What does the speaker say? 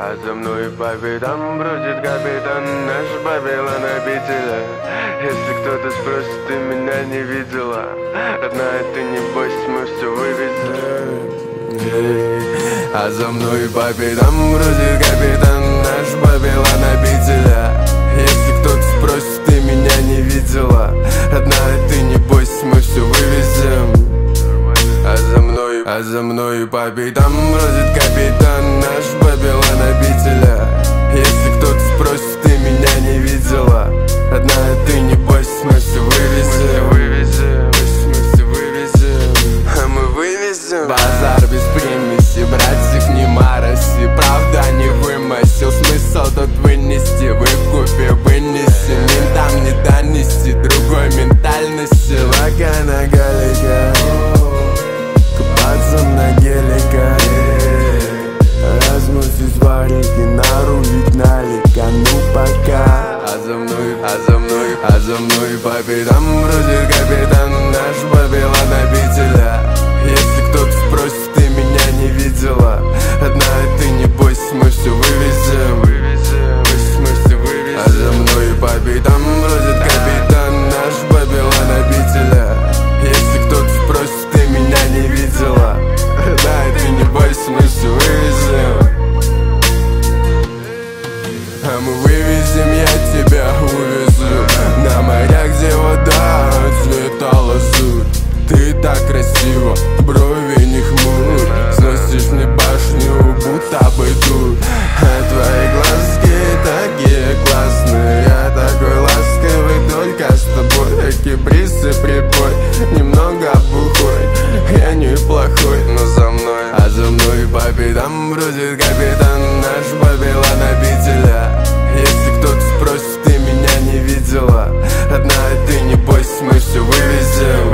А за мной по пятам бродит капитан наш Вавилон обителя. Если кто-то спросит, ты меня не видела, родная, ты не бойся, мы все вывезем. А за мной по пятам бродит капитан наш Вавилон обителя. Если кто-то спросит, ты меня не видела, родная, ты не бойся, мы все вывезем. А за мной по пятам бродит капитан наш Вавилон обителя. Если кто-то спросит, ты меня не видела, родная, ты не бойся, мы все вывезем. А мы вывезем. Базар без примеси, братьев не мароси, правда не вымысел, смысл тут вынести, выкупе вынеси, ментам не донести другой ментальности. Лака на галика, купаться на гелика, размутить варики, нарулить налика, ну пока. А за мной по пятам бродит капитан наш Вавилон обителя. Если кто-то спросит, ты меня не видела, родная, ты не бойся, мы все вывезем. А за мной по пятам бродит капитан наш Вавилон обителя. Если кто-то спросит, ты меня не видела, родная, ты не бойся, мы все вывезем. А мы вывезем, я тебя увезу на моря, где вода цвета лазурь. Ты так красиво, брови не хмурь, сносишь мне башню, будто бы дур. А твои глазки такие классные, я такой ласковый только с тобой. Такие брисы прибой, немного бухой, я неплохой, но за мной. А за мной по пятам бродит капитан наш Вавилон обителя. Если кто-то спросит, ты меня не видела, родная, ты не бойся, мы все вывезем.